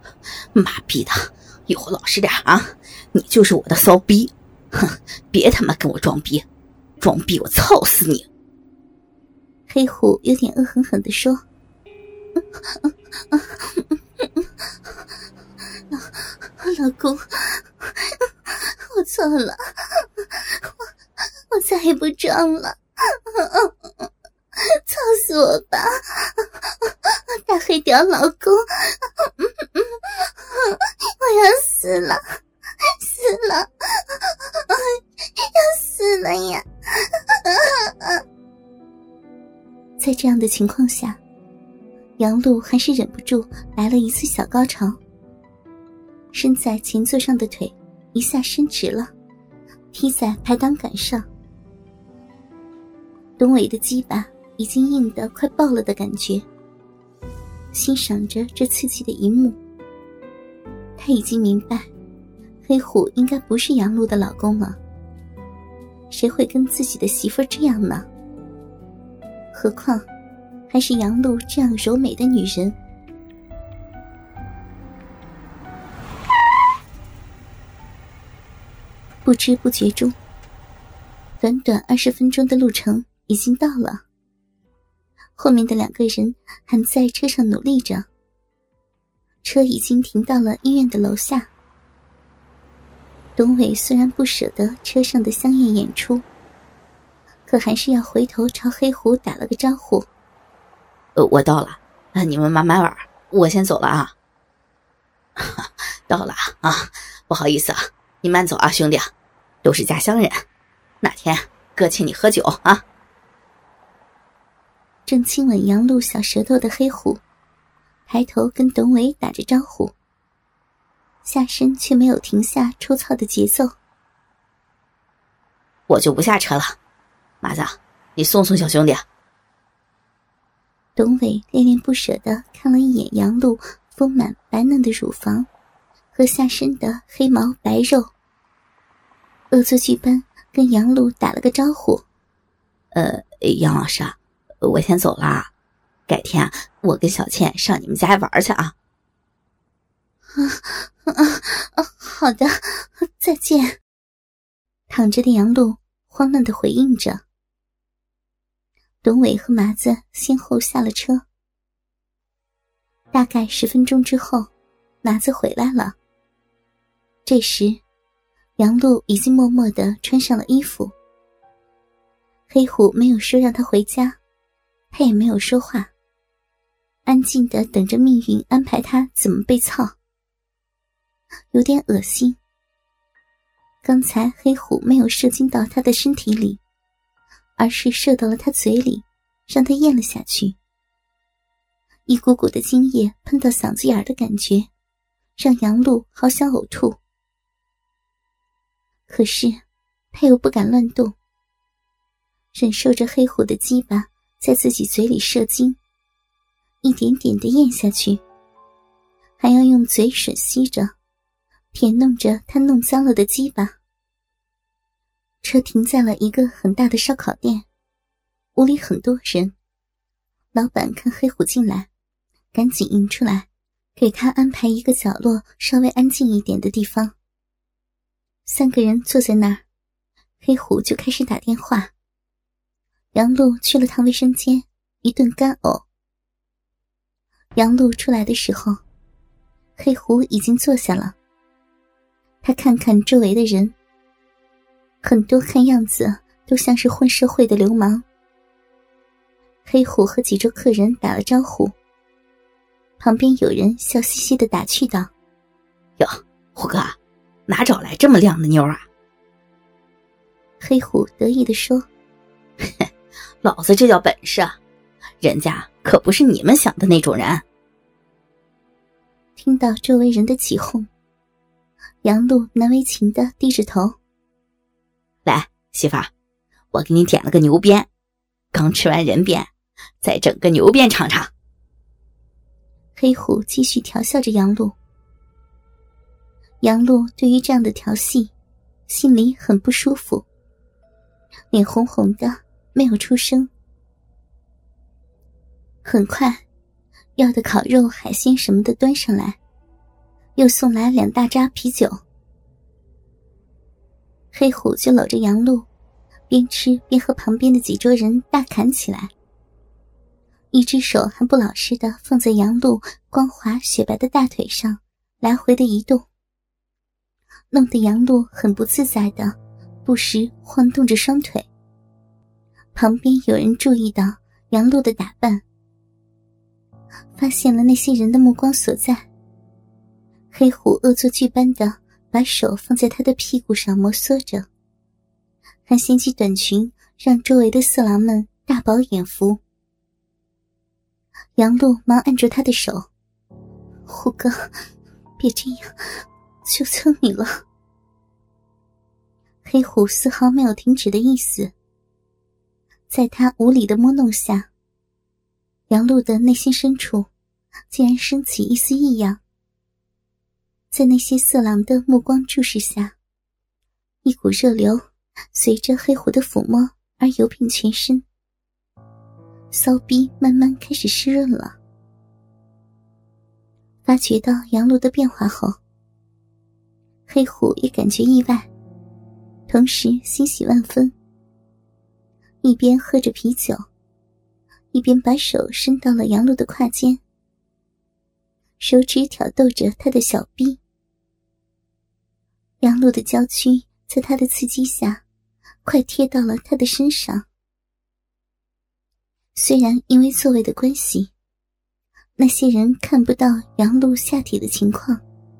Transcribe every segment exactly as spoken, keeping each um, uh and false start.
妈逼的，以后老实点啊！你就是我的骚逼，哼！别他妈跟我装逼，装逼我操死你！ 黑虎有点恶狠狠地说：“老老公，我错了，我我再也不装了，操死我吧，大黑屌老公！我要死了，死了，要死了呀！”在这样的情况下，杨璐还是忍不住来了一次小高潮。身在前座上的腿一下伸直了，踢在排挡杆上。董伟的鸡巴已经硬得快爆了的感觉，欣赏着这刺激的一幕，他已经明白黑虎应该不是杨璐的老公了，谁会跟自己的媳妇这样呢？何况还是杨璐这样柔美的女人。不知不觉中，短短二十分钟的路程已经到了。后面的两个人还在车上努力着，车已经停到了医院的楼下。董伟虽然不舍得车上的香艳演出，可还是要回头朝黑虎打了个招呼：“ 呃，我到了，呃，你们慢慢玩，我先走了啊。”“到了啊，不好意思啊，你慢走啊，兄弟，都是家乡人，哪天哥请你喝酒啊。” 正亲吻杨璐小舌头的黑虎抬头跟董伟打着招呼，下身却没有停下抽操的节奏。 “我就不下车了，麻子，你送送小兄弟。” 董伟恋恋不舍地看了一眼杨璐丰满白嫩的乳房和下身的黑毛白肉，恶作剧般跟杨璐打了个招呼：“ 呃，杨老师啊，我先走了，改天我跟小倩上你们家玩去啊。”“ 啊啊啊，好的，再见。”躺着的杨璐慌乱地回应着。董伟和麻子先后下了车。大概十分钟之后，麻子回来了。这时，杨璐已经默默地穿上了衣服。黑虎没有说让他回家，他也没有说话，安静地等着命运安排他怎么被操。有点恶心。刚才黑虎没有射进到他的身体里，而是射到了他嘴里，让他咽了下去。一股股的精液喷到嗓子眼的感觉，让杨璐好想呕吐。可是他又不敢乱动，忍受着黑虎的鸡巴在自己嘴里射精，一点点地咽下去，还要用嘴吮吸着，舔弄着他弄脏了的鸡巴。车停在了一个很大的烧烤店，屋里很多人。老板看黑虎进来，赶紧迎出来，给他安排一个角落稍微安静一点的地方。三个人坐在那儿，黑虎就开始打电话。杨璐去了趟卫生间，一顿干呕。杨璐出来的时候，黑虎已经坐下了。他看看周围的人，很多看样子都像是混社会的流氓。黑虎和几桌客人打了招呼，旁边有人笑嘻嘻地打趣道：“ 哟，虎哥，哪找来这么靓的妞啊？” 黑虎得意地说：“ 老子这叫本事啊，人家可不是你们想的那种人。” 听到周围人的起哄，杨璐难为情地低着头：“ 来，媳妇儿，我给你点了个牛鞭，刚吃完人鞭，再整个牛鞭尝尝。” 黑虎继续调笑着杨璐。杨璐对于这样的调戏，心里很不舒服，脸红红的，没有出声。很快，要的烤肉、海鲜什么的端上来， 又送来两大扎啤酒。黑虎就搂着杨璐，边吃边和旁边的几桌人大侃起来，一只手还不老实地放在杨璐光滑雪白的大腿上来回的移动，弄得杨璐很不自在的不时晃动着双腿。旁边有人注意到杨璐的打扮，发现了那些人的目光所在。黑虎恶作剧般的把手放在他的屁股上摩挲着，还掀起短裙让周围的色狼们大饱眼福。杨璐忙按住他的手，虎哥，别这样，求求你了。黑虎丝毫没有停止的意思，在他无理的摸弄下，杨璐的内心深处竟然升起一丝异样。在那些色狼的目光注视下，一股热流随着黑虎的抚摸而游遍全身，骚逼慢慢开始湿润了。发觉到杨璐的变化后，黑虎也感觉意外，同时欣喜万分，一边喝着啤酒，一边把手伸到了杨璐的胯间，手指挑逗着她的小臂。杨璐的娇躯在他的刺激下快贴到了他的身上。虽然因为座位的关系，那些人看不到杨璐下体的情况，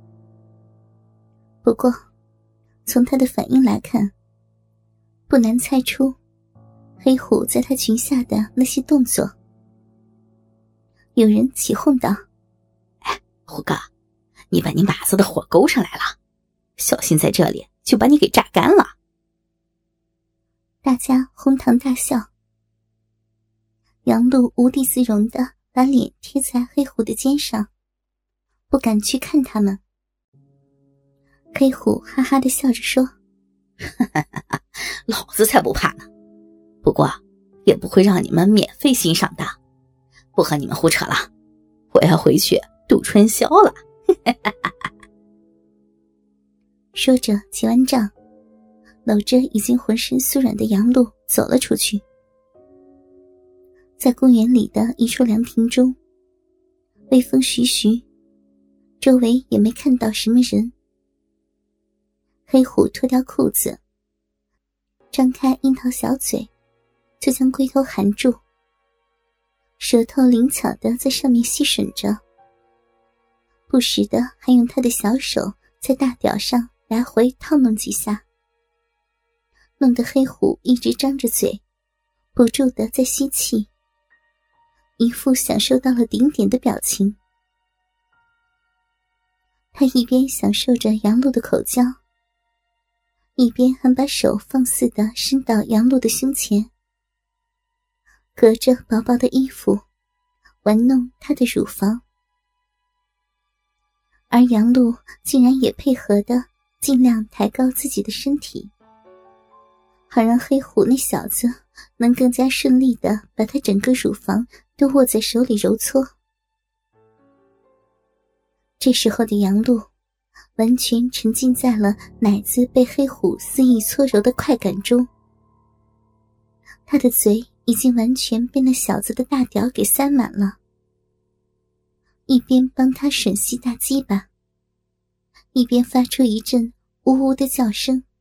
不过从他的反应来看，不难猜出黑虎在他裙下的那些动作。有人起哄道： 哎，虎哥，你把你马子的火勾上来了，小心在这里就把你给榨干了。 大家哄堂大笑。杨璐无地自容地把脸贴在黑虎的肩上，不敢去看他们。黑虎哈哈地笑着说： 老子才不怕呢，不过也不会让你们免费欣赏的。不和你们胡扯了，我要回去度春宵了。 说着结完账，搂着已经浑身酥软的杨璐走了出去。在公园里的一处凉亭中，微风徐徐，周围也没看到什么人。黑虎脱掉裤子，张开樱桃小嘴，就将龟头含住，舌头灵巧地在上面吸吮着，不时地还用他的小手在大屌上来回套弄几下，弄得黑虎一直张着嘴，不住地在吸气，一副享受到了顶点的表情。他一边享受着杨璐的口交，一边还把手放肆地伸到杨璐的胸前，隔着薄薄的衣服玩弄她的乳房。而杨璐竟然也配合地尽量抬高自己的身体，好让黑虎那小子能更加顺利地把他整个乳房都握在手里揉搓。这时候的杨璐完全沉浸在了奶子被黑虎肆意搓揉的快感中，他的嘴已经完全被那小子的大屌给塞满了，一边帮他吮吸大鸡巴，一边发出一阵呜呜的叫声。